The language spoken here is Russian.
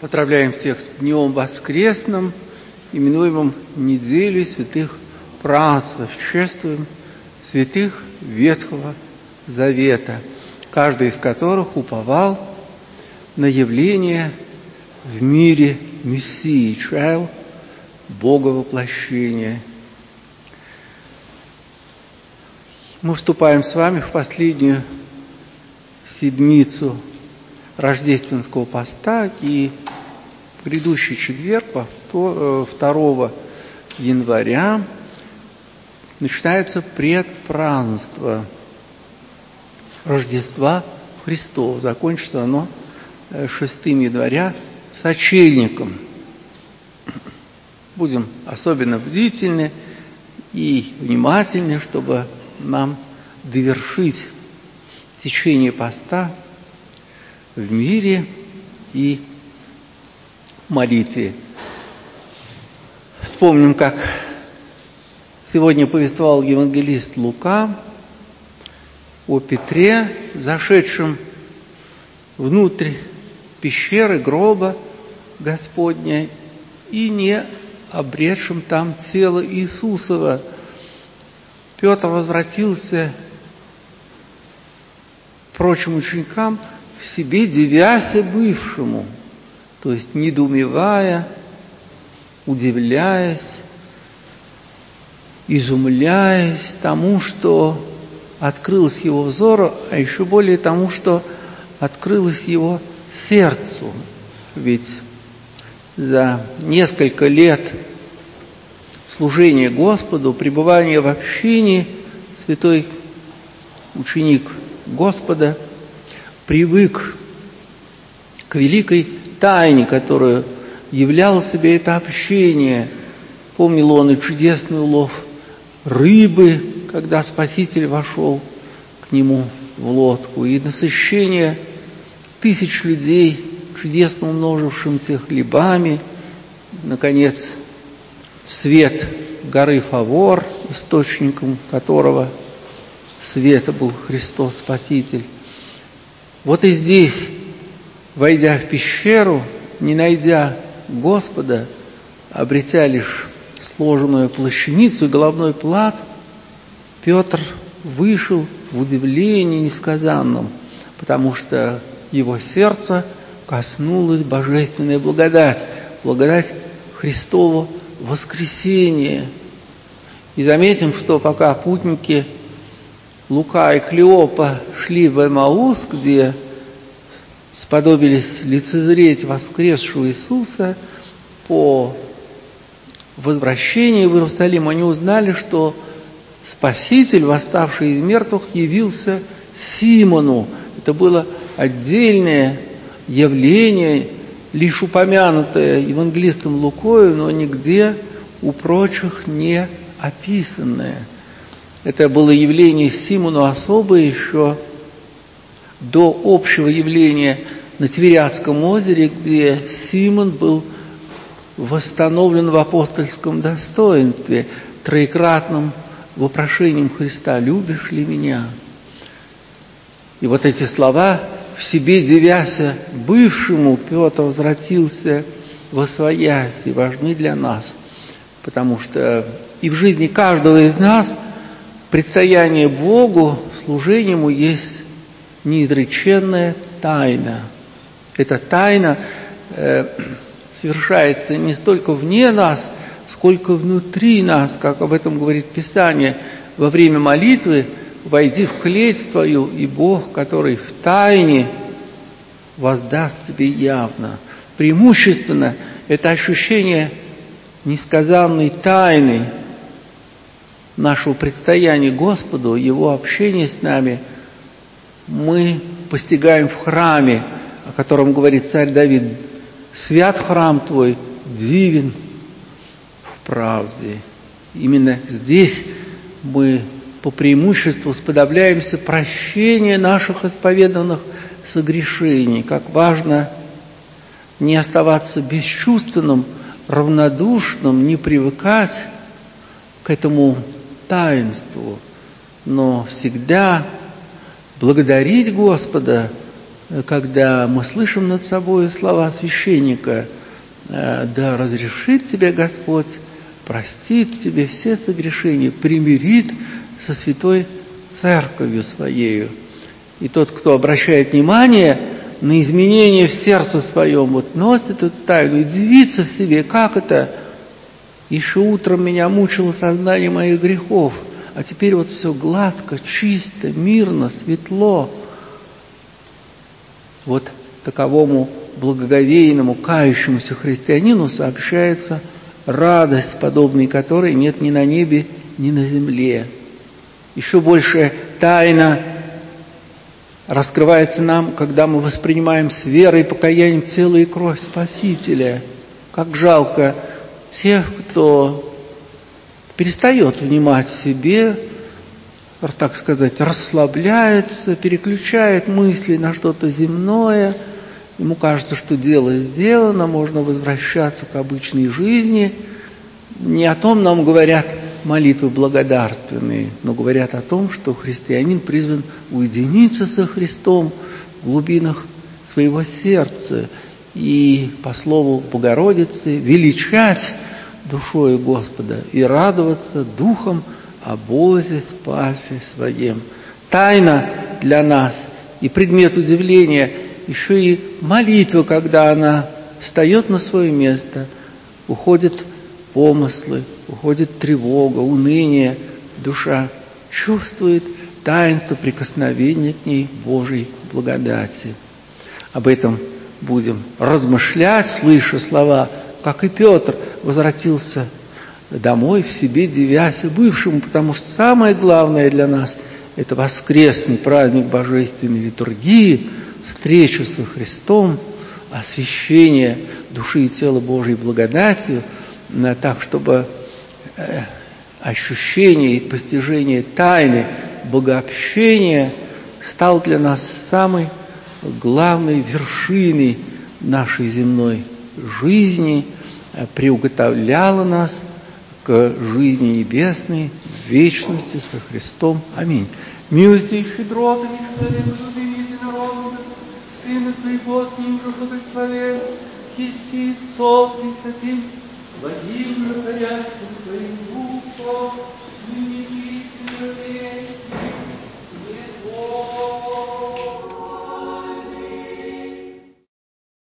Поздравляем всех с Днем Воскресным, именуемым Неделей Святых Праотцев. Чествуем святых Ветхого Завета, каждый из которых уповал на явление в мире Мессии, чаял Бога воплощения. Мы вступаем с вами в последнюю седмицу рождественского поста, и в грядущий четверг, 2 января, начинается предпразднество Рождества Христова. Закончится оно 6 января сочельником. Будем особенно бдительны и внимательны, чтобы нам довершить течение поста в мире и молитве. Вспомним, как сегодня повествовал евангелист Лука о Петре, зашедшем внутрь пещеры, гроба Господня, и не обретшем там тело Иисусова. Петр возвратился к прочим ученикам, в себе дивяся бывшему, то есть недоумевая, удивляясь, изумляясь тому, что открылось его взору, а еще более тому, что открылось его сердцу. Ведь за несколько лет служения Господу, пребывания в общении, святой ученик Господа привык к великой тайне, которую являло себе это общение. Помнил он и чудесный улов рыбы, когда Спаситель вошел к нему в лодку, и насыщение тысяч людей, чудесно умножившимся хлебами, наконец, свет горы Фавор, источником которого света был Христос Спаситель. Вот и здесь, войдя в пещеру, не найдя Господа, обретя лишь сложенную плащаницу и головной плат, Петр вышел в удивлении несказанном, потому что его сердце коснулась божественная благодать, благодать Христова воскресения. И заметим, что пока путники Лука и Клеопа шли в Эмаус, где сподобились лицезреть воскресшего Иисуса, по возвращении в Иерусалим они узнали, что Спаситель, восставший из мертвых, явился Симону. Это было отдельное явление, лишь упомянутое евангелистом Лукою, но нигде у прочих не описанное. Это было явление Симону особое еще до общего явления на Тивериадском озере, где Симон был восстановлен в апостольском достоинстве, троекратным вопрошением Христа: «Любишь ли меня?» И вот эти слова: «В себе дивяся бывшему, Петр возвратился восвояси», важны для нас, потому что и в жизни каждого из нас предстояние Богу, служение Ему есть неизреченная тайна. Эта тайна совершается не столько вне нас, сколько внутри нас, как об этом говорит Писание. Во время молитвы войди в клеть твою, и Бог, который в тайне, воздаст тебе явно. Преимущественно это ощущение несказанной тайны нашего предстояния Господу, Его общения с нами, мы постигаем в храме, о котором говорит царь Давид: «Свят храм твой, дивен в правде». Именно здесь мы по преимуществу сподобляемся прощения наших исповеданных согрешений. Как важно не оставаться бесчувственным, равнодушным, не привыкать к этому таинству, но всегда благодарить Господа когда мы слышим над собой слова священника: «Да разрешит тебе Господь, простит тебе все согрешения, примирит со святой церковью своею». И тот, кто обращает внимание на изменения в сердце своем, вот носит эту тайну и дивится в себе, как это: еще утром меня мучило сознание моих грехов, а теперь вот все гладко, чисто, мирно, светло. Вот таковому благоговейному, кающемуся христианину сообщается радость, подобной которой нет ни на небе, ни на земле. Еще большая тайна раскрывается нам, когда мы воспринимаем с верой и покаянием тело и кровь Спасителя. Как жалко тех, кто перестает внимать себе, так сказать, расслабляется, переключает мысли на что-то земное. Ему кажется, что дело сделано, можно возвращаться к обычной жизни. Не о том нам говорят молитвы благодарственные, но говорят о том, что христианин призван уединиться со Христом в глубинах своего сердца и, по слову Богородицы, величать душою Господа и радоваться духом о Бозе Спасе своем. Тайна для нас и предмет удивления еще и молитва, когда она встает на свое место, уходят помыслы, уходит тревога, уныние, душа чувствует таинство прикосновения к ней Божьей благодати. Об этом будем размышлять, слыша слова, как и Петр возвратился домой, в себе дивясь бывшему, потому что самое главное для нас – это воскресный праздник Божественной литургии, встреча со Христом, освящение души и тела Божьей благодатью, так, чтобы ощущение и постижение тайны богообщения стал для нас самой главной вершиной нашей земной жизни, приуготовляло нас к жизни небесной, в вечности со Христом. Аминь. Милости и щедроты, человеколюбие единородного, Сына Твоего, с Ним же благословен, еси Отцов Пресвятым, Владимир Царящим Своим Духом, ныне и во веки веков.